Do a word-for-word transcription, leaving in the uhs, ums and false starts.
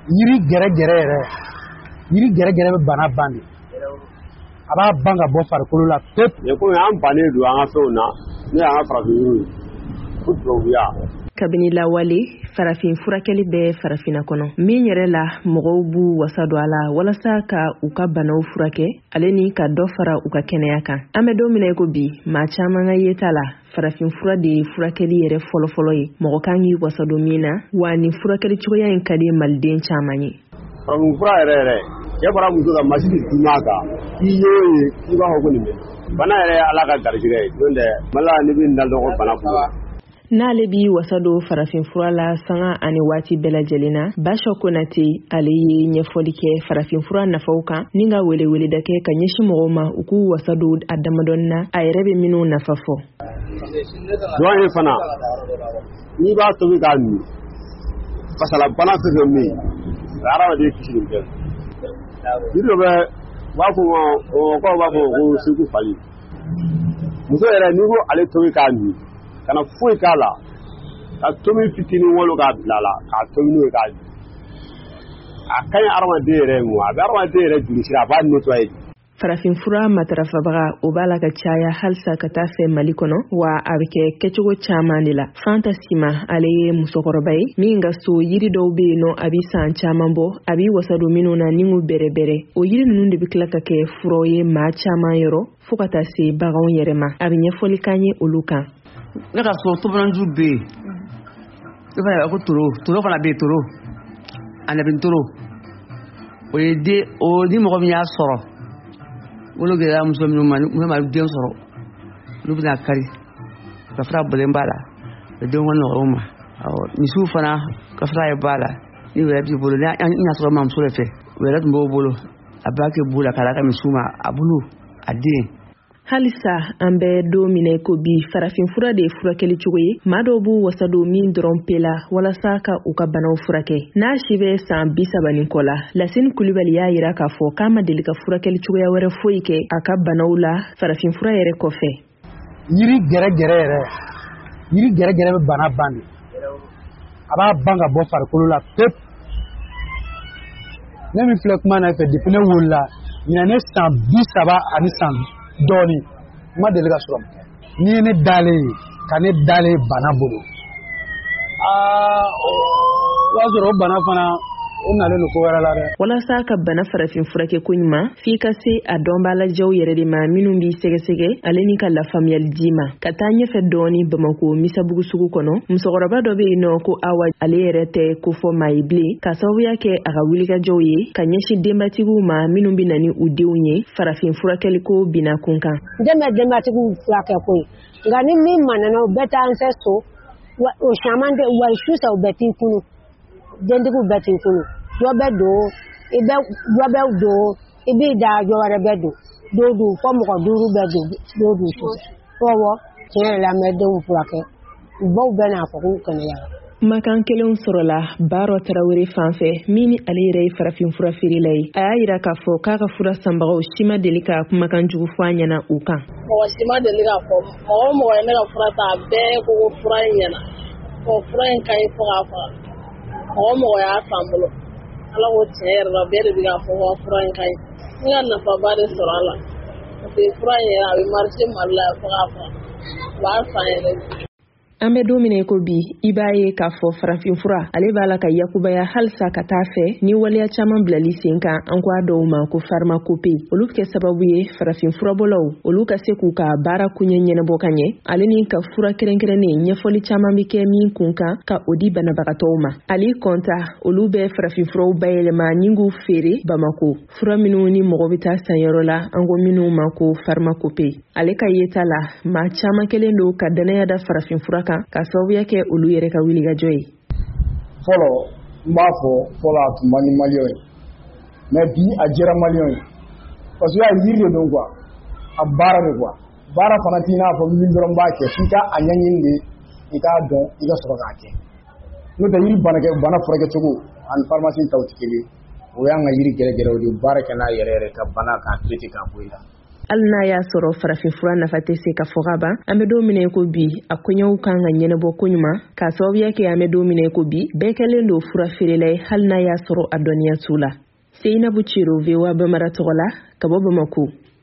yiri gɛrɛ gɛrɛ yɛrɛ yiri gɛrɛ gɛrɛ bɛ bana ban de a b'a ban ka bɔ farikolo la pep ko an bannen don an ka fɛnw na ne y'an ka farafin yiriw ko tubabuya kabini lawale farafin furakɛli bɛ farafinna kɔnɔ min yɛrɛ la mɔgɔw b'u wasa don a la walasa ka u ka banaw furakɛ ale ni ka dɔ fara u ka kɛnɛya kan an bɛ don min na ko bi maa caman ka yeta la farafin fura de ye furakɛli yɛrɛ fɔlɔfɔlɔ ye mɔgɔ kan k'i wasa don min na wa ni furakɛli cogoya in ka di maliden caman ye farafin fura yɛrɛ yɛrɛ cɛ bɔra muso ka masini dima kan k'i y'o ye i b'a fɔ ko nin bɛ bana yɛrɛ ala ka garijɛgɛ ye n'o tɛ mala ne bɛ n da dɔgɔ bana bolo n'ale bi wasa don farafin fura la sanga ani waati bɛɛ lajɛlen na Basha Konate ale ye ɲɛfɔli kɛ farafin fura nafaw kan ni ka welewele da kɛ ka ɲɛsin mɔgɔw ma u k'u wasa don a damadɔni na a yɛrɛ bɛ minnu nafa fɔ jɔn ye fana n'i b'a tobi k'a min fasala bana fɛn fɛn min hadamaden kisi nin bɛɛ yiri dɔ bɛ u b'a fɔ ma mɔgɔkɔrɔw b'a fɔ ko segu fali muso yɛrɛ n'i ko ale tobi k'a min kana foyi k'a la ka tomi fitinin wolo k'a bila la k'a tomi n'o ye k'a di a ka ɲi hadamaden yɛrɛ mu a bɛ hadamaden yɛrɛ joli sira a b'a nettoyer farafin fura matarafabaga o b'a la ka caya halisa ka taa fɛ Mali kɔnɔ wa a bɛ kɛ kɛcogo caman de la Fanta Sima ale ye musokɔrɔba ye min ka so yiri dɔw bɛ yen nɔ a bɛ san caman bɔ a bɛ wasa don minnu na ni k'u bɛrɛ bɛrɛ o yiri ninnu de bɛ tila ka kɛ furaw ye maa caman yɔrɔ fo ka taa se baganw yɛrɛ ma a bɛ ɲɛfɔli k'an ye olu kan ne ka so tobananju bɛ yen ne fana ko toro toro fana bɛ yen toro anabi toro o ye den o ni mɔgɔ min y'a sɔrɔ wolo gɛlɛya muso minnu ma minnu ma den sɔrɔ olu bɛna kari ka fara bɔlen b'a la o denw ka nɔgɔ o ma misiw fana ka fara ye b'a la ni wɛrɛ b'i bolo ni y'a sɔrɔ mamuso de fɛ wɛrɛ tun b'o bolo a b'a kɛ bu la k'a ka misiw ma a bulu a den halisa an bɛ don minɛ ko bi farafin fura de ye furakɛli cogo ye maa dɔw b'u wasa don min dɔrɔn pe la walasa ka u ka banaw furakɛ n'a si bɛ san bi saba ni kɔ la Lasine Kulibali y'a yira k'a fɔ k'a ma deli ka furakɛli cogoya wɛrɛ foyi kɛ a ka banaw la farafin fura yɛrɛ kɔfɛ yiri gɛrɛ gɛrɛ yɛrɛ yiri gɛrɛ gɛrɛ bɛ bana ban de a b'a ban ka bɔ farikolo la pep ne min filɛ kuma na fɛ depuis ne wolola ɲinɛ ne san bi saba ani san dɔɔni ma deli ka sɔrɔ ni ne dalen ka ne dalen bana bolo aa o b'a sɔrɔ o bana fana o nalen don ko wɛrɛ la dɛ walasa ka bana farafin furakɛ ko ɲuman f'i ka se a dɔnbalajɛw yɛrɛ de ma minnu b'i sɛgɛsɛgɛ ale ni ka lafaamuyali di ma ka taa ɲɛfɛ dɔɔni Bamako Misabugu sugu kɔnɔ musokɔrɔba dɔ bɛ yen nɔ ko Awa ale yɛrɛ tɛ ko fɔ maa ye bilen ka sababuya kɛ a ka wulikajɔw ye ka ɲɛsin denbatigiw ma minnu bɛ na ni u denw ye farafin furakɛli ko bina kun kan dɛmɛ denbatigiw furakɛ ko ye nka ni min manana o bɛɛ t'an fɛ so o caman de wa su sa o bɛɛ t'i kunu dentigiw bɛɛ t'i kunu dɔ bɛ don i bɛ dɔ bɛ don i b'i da dɔ wɛrɛ bɛ don dɔw don fɔ mɔgɔ duuru bɛ don dɔw don so fɔwɔ tiɲɛ yɛrɛ la an bɛ denw furakɛ u baw bɛ n'a fɔ k'u kɛnɛyara kumakan kelenw sɔrɔla Baro Tarawele fanfɛ min ni ale yɛrɛ ye farafin fura feerela ye a y'a yira k'a fɔ k'a ka fura sanbagaw si ma deli ka kumakan jugu fɔ a ɲɛna u kan mɔgɔ si ma deli ka fɔ mɔgɔ mɔgɔ ye ne ka fura ta a bɛɛ ko ko fura in ɲɛna ɔ fura in ka ɲi fo k'a faga mɔgɔ mɔgɔ y'a san bolo ala ko tiɲɛ yɛrɛ la bɛɛ de bɛ k'a fɔ ko fura in ka ɲi ne ka nafaba de sɔrɔ a la parce que fura in yɛrɛ a bɛ marise Mali la fo k'a faga u b'a san yɛrɛ an bɛ don min ko bi i b'a ye k'a fɔ farafin fura ale b'a la ka yakubaya halisa ka taa fɛ ni waleya caman bilali sen kan an ko a dɔw ma ko pharmacopée olu kɛ sababu ye farafin furabɔlaw olu ka se k'u ka baara kuɲɛ ɲɛnabɔ ka ɲɛ ale ni ka fura kɛrɛnkɛrɛnnen ɲɛfɔli caman bɛ kɛ min kun kan ka o di banabagatɔw ma Ali Kɔnta olu bɛ farafin furaw bayɛlɛma ni k'u feere Bamako fura minnu ni mɔgɔ bɛ taa sanyɔrɔ la an ko minnu ma ko pharmacopée ale ka yeta la maa caman kelen don ka danaya da farafin fura kan ka sababuya kɛ olu yɛrɛ ka wulikajɔ ye fɔlɔ n b'a fɔ fɔlɔ a tun man di maliyɛnw ye mais bi a jɛra maliyɛnw ye parce que y'a yiri de don quoi a baara de quoi baara fana t'i n'a fɔ min dɔrɔn b'a kɛ f'i ka a ɲɛɲini de i k'a dɔn i ka sɔrɔ k'a kɛ n'o tɛ yiri bana kɛ bana furakɛcogo ani pharmacie taw tɛ kelen o y'an ka yiri gɛrɛgɛrɛw de baara kɛ n'a yɛrɛ yɛrɛ ka bana k'a traiter k'a bɔ i la alna ya soro farafin fura nafa tɛ se ka fɔ ka ban an bɛ don min ko bi a kɔɲɔw kan ka ɲɛnabɔ ko ɲuman ka sababuya kɛ an bɛ don min ko bi bɛɛ kɛlen don fura feerela ye hali n'a y'a sɔrɔ a dɔnniya t'u la. Seinabu Ciro, V O A Bamara tɔgɔ la ka bɔ Bamako.